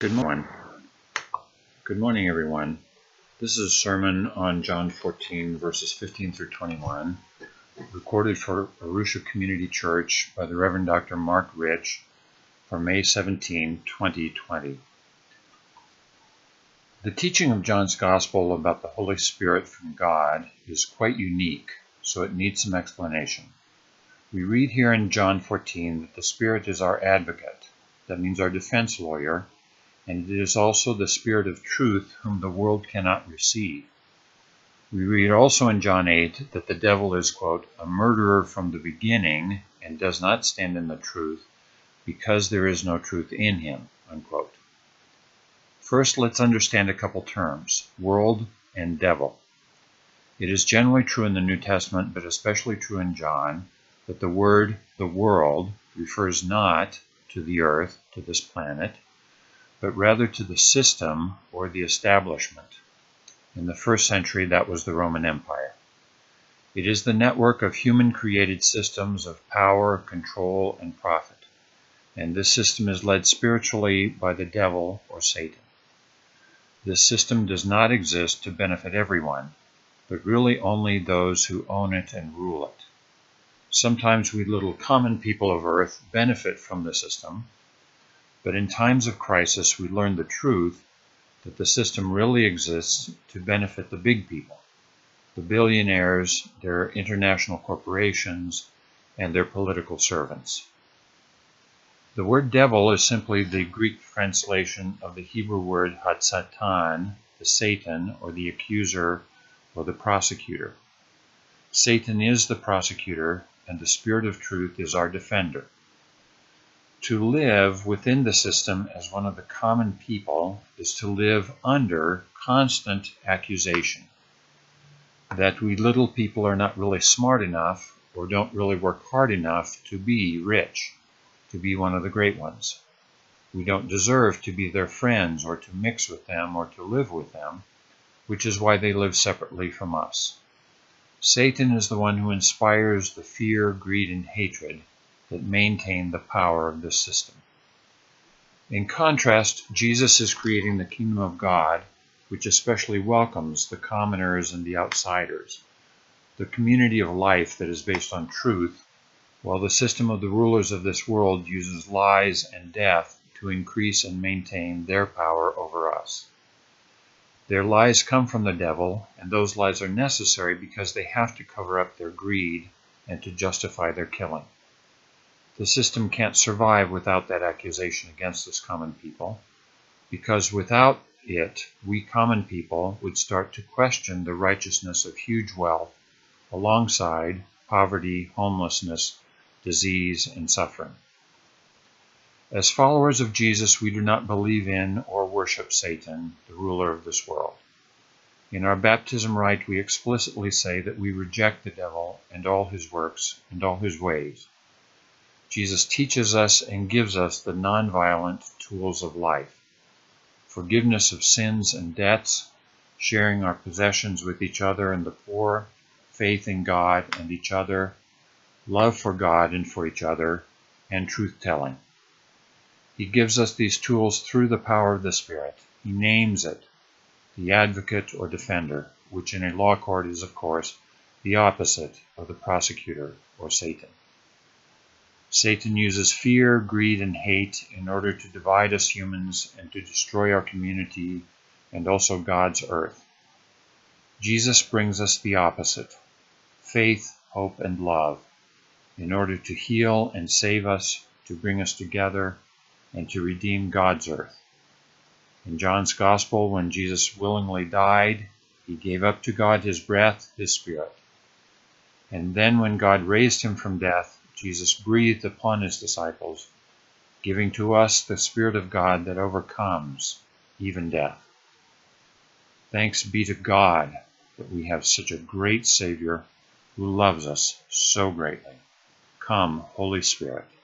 Good morning. Good morning, everyone. This is a sermon on John 14, verses 15 through 21, recorded for Arusha Community Church by the Reverend Dr. Mark Rich for May 17, 2020. The teaching of John's Gospel about the Holy Spirit from God is quite unique, so it needs some explanation. We read here in John 14 that the Spirit is our advocate, that means our defense lawyer, and it is also the Spirit of truth whom the world cannot receive. We read also in John 8 that the devil is, quote, a murderer from the beginning and does not stand in the truth because there is no truth in him, unquote. First, let's understand a couple terms, world and devil. It is generally true in the New Testament, but especially true in John, that the word the world refers not to the earth, to this planet, but rather to the system or the establishment. In the first century, that was the Roman Empire. It is the network of human-created systems of power, control, and profit. And this system is led spiritually by the devil or Satan. This system does not exist to benefit everyone, but really only those who own it and rule it. Sometimes we little common people of earth benefit from the system, but in times of crisis, we learn the truth that the system really exists to benefit the big people, the billionaires, their international corporations, and their political servants. The word devil is simply the Greek translation of the Hebrew word Hatsatan, the Satan, or the accuser, or the prosecutor. Satan is the prosecutor, and the Spirit of truth is our defender. To live within the system as one of the common people is to live under constant accusation that we little people are not really smart enough or don't really work hard enough to be rich, to be one of the great ones. We don't deserve to be their friends or to mix with them or to live with them, which is why they live separately from us. Satan is the one who inspires the fear, greed, and hatred that maintain the power of this system. In contrast, Jesus is creating the kingdom of God, which especially welcomes the commoners and the outsiders, the community of life that is based on truth, while the system of the rulers of this world uses lies and death to increase and maintain their power over us. Their lies come from the devil, and those lies are necessary because they have to cover up their greed and to justify their killing. The system can't survive without that accusation against us common people, because without it, we common people would start to question the righteousness of huge wealth alongside poverty, homelessness, disease, and suffering. As followers of Jesus, we do not believe in or worship Satan, the ruler of this world. In our baptism rite, we explicitly say that we reject the devil and all his works and all his ways. Jesus teaches us and gives us the nonviolent tools of life: forgiveness of sins and debts, sharing our possessions with each other and the poor, faith in God and each other, love for God and for each other, and truth-telling. He gives us these tools through the power of the Spirit. He names it, the advocate or defender, which in a law court is, of course, the opposite of the prosecutor or Satan. Satan uses fear, greed, and hate in order to divide us humans and to destroy our community and also God's earth. Jesus brings us the opposite, faith, hope, and love, in order to heal and save us, to bring us together, and to redeem God's earth. In John's Gospel, when Jesus willingly died, he gave up to God his breath, his Spirit. And then when God raised him from death, Jesus breathed upon his disciples, giving to us the Spirit of God that overcomes even death. Thanks be to God that we have such a great Savior who loves us so greatly. Come, Holy Spirit.